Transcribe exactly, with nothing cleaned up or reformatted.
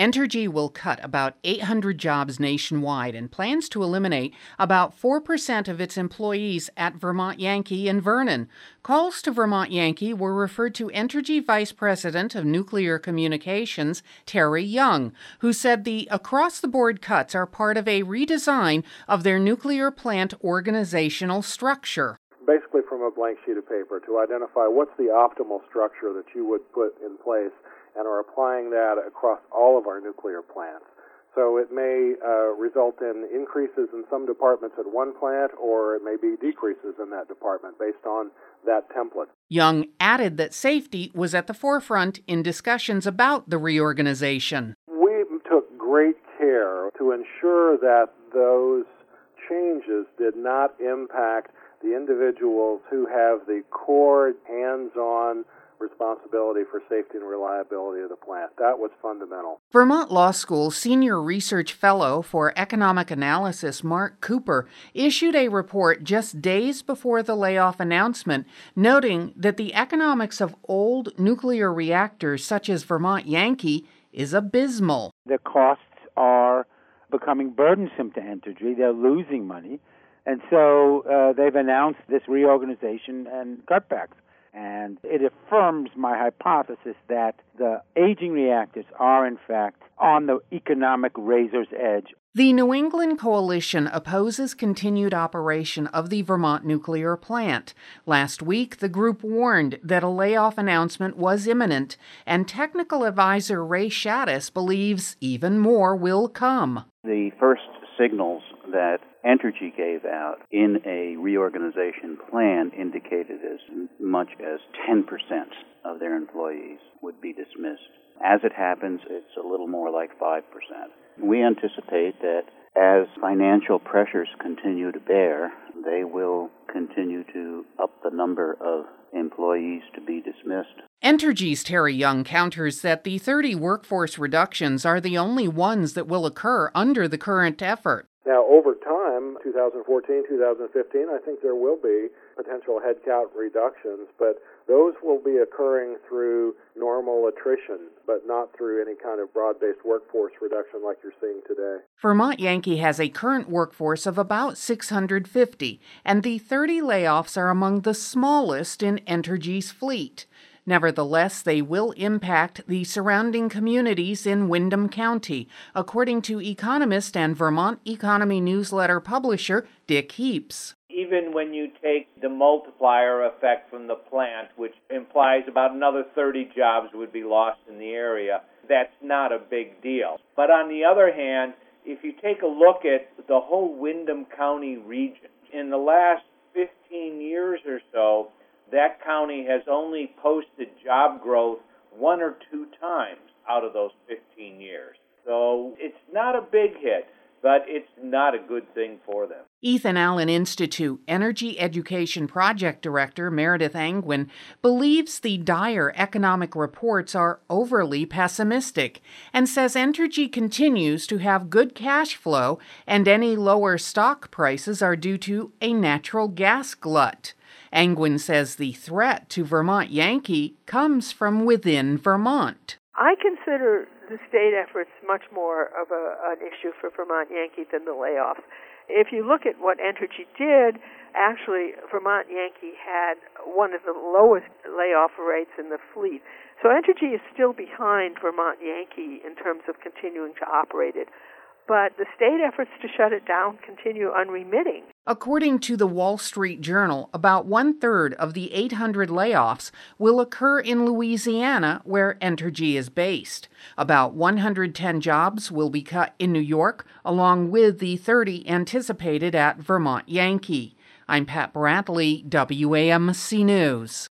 Entergy will cut about eight hundred jobs nationwide and plans to eliminate about four percent of its employees at Vermont Yankee in Vernon. Calls to Vermont Yankee were referred to Entergy Vice President of Nuclear Communications, Terry Young, who said the across-the-board cuts are part of a redesign of their nuclear plant organizational structure. Basically from a blank sheet of paper to identify what's the optimal structure that you would put in place and are applying that across all of our nuclear plants. So it may uh, result in increases in some departments at one plant, or it may be decreases in that department based on that template. Young added that safety was at the forefront in discussions about the reorganization. We took great care to ensure that those changes did not impact the individuals who have the core hands-on responsibility for safety and reliability of the plant. That was fundamental. Vermont Law School Senior Research Fellow for Economic Analysis Mark Cooper issued a report just days before the layoff announcement, noting that the economics of old nuclear reactors such as Vermont Yankee is abysmal. The costs are becoming burdensome to Entergy. They're losing money. And so uh, they've announced this reorganization and cutbacks. And it affirms my hypothesis that the aging reactors are, in fact, on the economic razor's edge. The New England Coalition opposes continued operation of the Vermont nuclear plant. Last week, the group warned that a layoff announcement was imminent, and technical advisor Ray Shaddis believes even more will come. The first signals that Entergy gave out in a reorganization plan indicated as much as ten percent of their employees would be dismissed. As it happens, it's a little more like five percent. We anticipate that as financial pressures continue to bear, they will continue to up the number of employees to be dismissed. Entergy's Terry Young counters that the thirty workforce reductions are the only ones that will occur under the current effort. Now, over time, twenty fourteen, twenty fifteen, I think there will be potential headcount reductions, but those will be occurring through normal attrition, but not through any kind of broad-based workforce reduction like you're seeing today. Vermont Yankee has a current workforce of about six hundred fifty, and the thirty layoffs are among the smallest in Entergy's fleet. Nevertheless, they will impact the surrounding communities in Windham County, according to economist and Vermont Economy newsletter publisher Dick Heaps. Even when you take the multiplier effect from the plant, which implies about another thirty jobs would be lost in the area, that's not a big deal. But on the other hand, if you take a look at the whole Windham County region, in the last fifteen years or so, that county has only posted job growth one or two times out of those fifteen years. So it's not a big hit, but it's not a good thing for them. Ethan Allen Institute Energy Education Project Director Meredith Angwin believes the dire economic reports are overly pessimistic and says Entergy continues to have good cash flow and any lower stock prices are due to a natural gas glut. Angwin says the threat to Vermont Yankee comes from within Vermont. I consider the state efforts much more of a, an issue for Vermont Yankee than the layoffs. If you look at what Entergy did, actually Vermont Yankee had one of the lowest layoff rates in the fleet. So Entergy is still behind Vermont Yankee in terms of continuing to operate it. But the state efforts to shut it down continue unremitting. According to the Wall Street Journal, about one-third of the eight hundred layoffs will occur in Louisiana, where Entergy is based. About one hundred ten jobs will be cut in New York, along with the thirty anticipated at Vermont Yankee. I'm Pat Brantley, W A M C News.